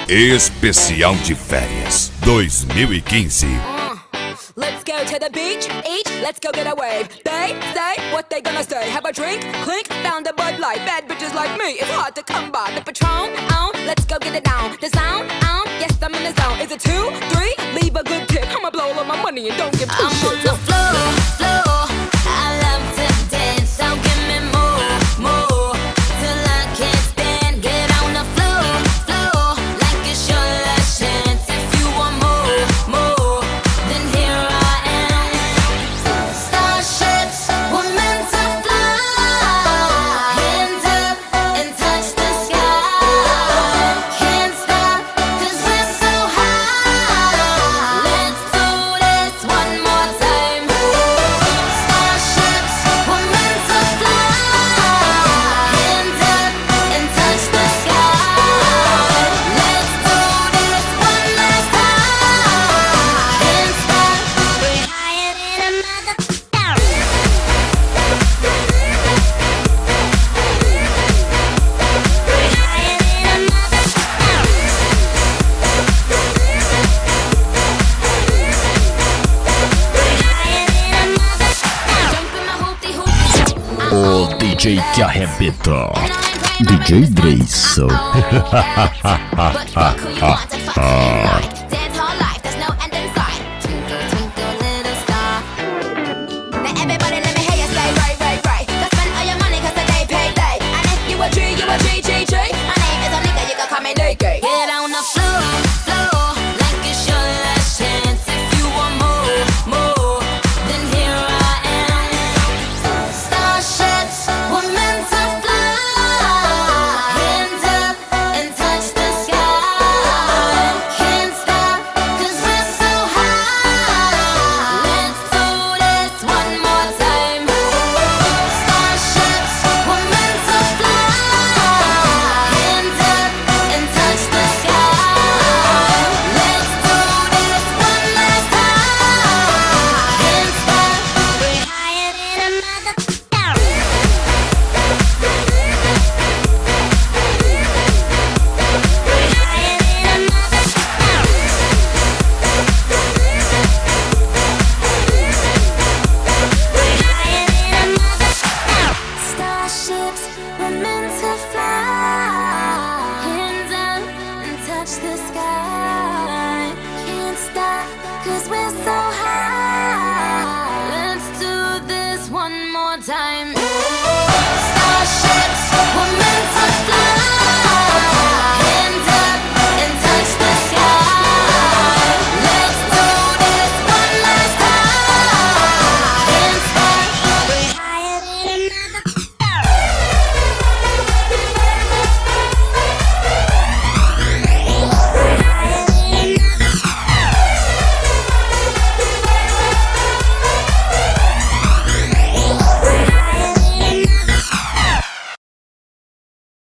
Especial de Férias 2015. Let's go to the beach, eat, let's go get a wave. They say what they gonna say. Have a drink, clink, found a Bud Light. Bad bitches like me, it's hard to come by. The Patron, let's go get it down. The sound, yes I'm in the zone. Is it 2, 3? Leave a good tip. I'ma blow all of my money and don't give two shits. I'm on the floor, I love to dance. So give me more, till I can't stand. Get on the floor, like it's your last chance. If you want more, then here I am. Starships were meant to fly. Hands up and touch the sky. Can't stop 'cause we're so high. Let's do this one more time. Starships were meant to fly. Hands up and touch the sky. Let's do this one last time. Can't stop, we're higher than a mother. We're higher than a mother. We're higher than a mother. Jump in my hoopty hoopty. O DJ que arrebenta, DJ Dreyson. But fuck who you want to fuck tonight.